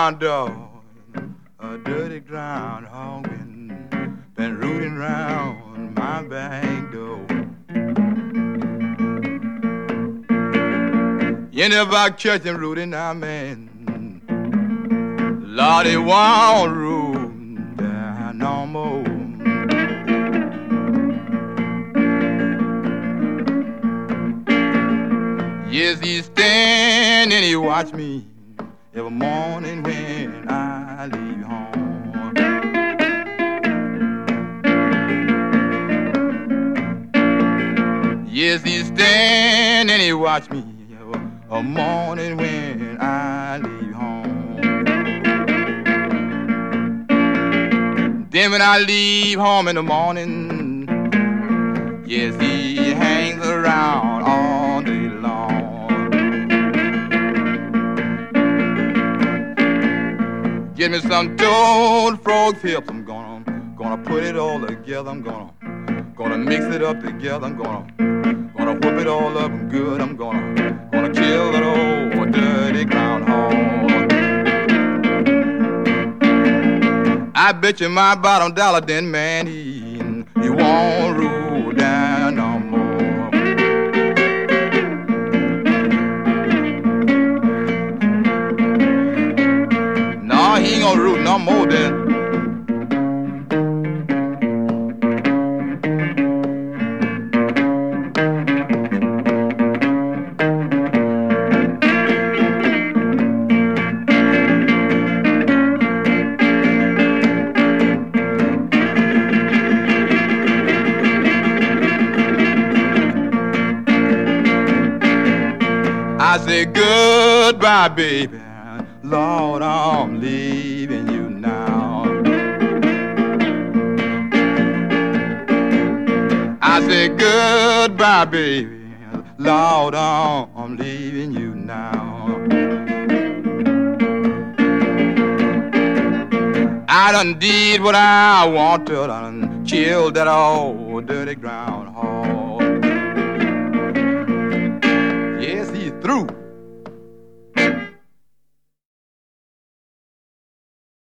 ground dog, a dirty groundhog been rooting round my back door. You never catch him rooting now, man. Lord, he won't root down no more. Yes, he stand and he watch me every morning when I leave home. Yes, he stand and he watch me every morning when I leave home. Then when I leave home in the morning, yes, he hangs around all day long. Get me some toad frog tips. I'm gonna put it all together. I'm gonna mix it up together. I'm gonna whip it all up good. I'm gonna kill that old dirty groundhog. I bet you my bottom dollar then, man, he won't rule down no more. He ain't gonna root no more then. I say goodbye, baby. Lord, I'm leaving you now. I say goodbye, baby. Lord, I'm leaving you now. I done did what I wanted. I done killed that old dirty groundhog. Yes, he's through.